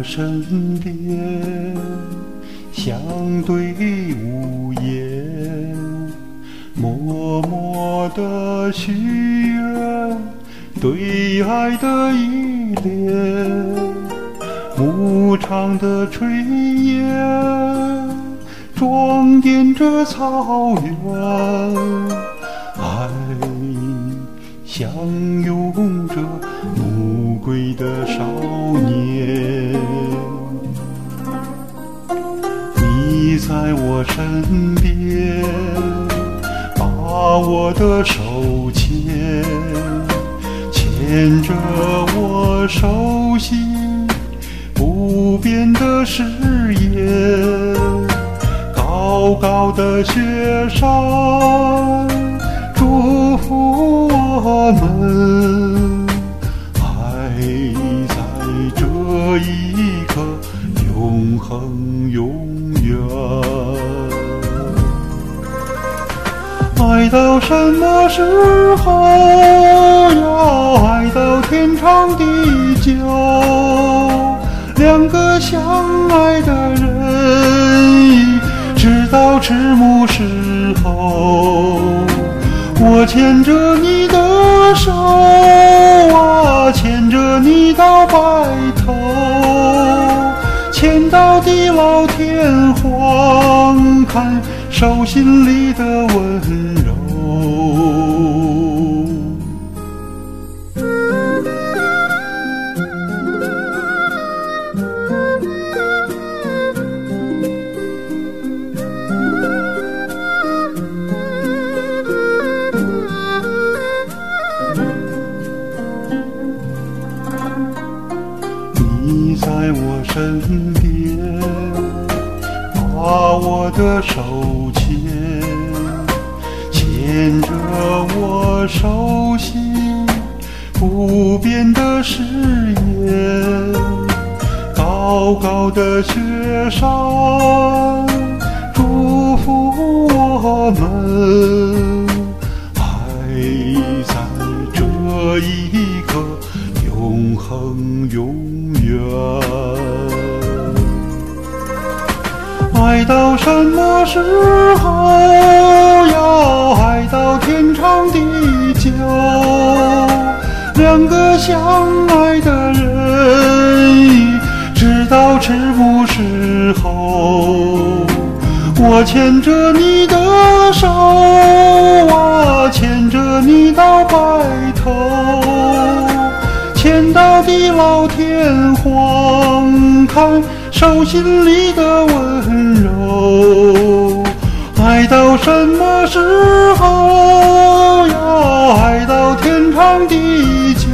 身边，相对无言，默默地许愿，对爱的依恋，牧场的炊烟装点着草原，爱相拥着暮归的少年。你在我身边，把我的手牵，牵着我手心不变的誓言。高高的雪山祝福我们，爱在这一刻永恒永远。爱到什么时候？要爱到天长地久。两个相爱的人，直到迟暮时候。我牵着你的手啊，牵着你到白头，牵到地老天荒，看手心里的温柔。你在我身边，把我的手牵，牵着我手心不变的誓言。高高的雪山祝福我们，爱在这一刻永恒永远。爱到什么时候？要爱到天长地久。两个相爱的人，直到迟暮时候。我牵着你的手啊，牵着你到白头，牵到地老天荒，看手心里的温柔。爱到什么时候？要爱到天长地久。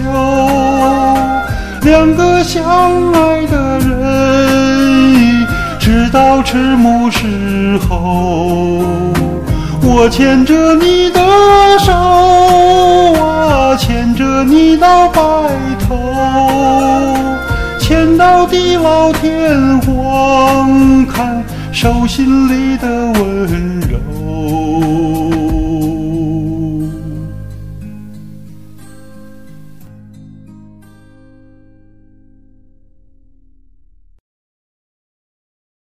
两个相爱的人，直到迟暮时候。我牵着你的手啊，牵着你到白头，牵到地老天荒，看手心里的温柔。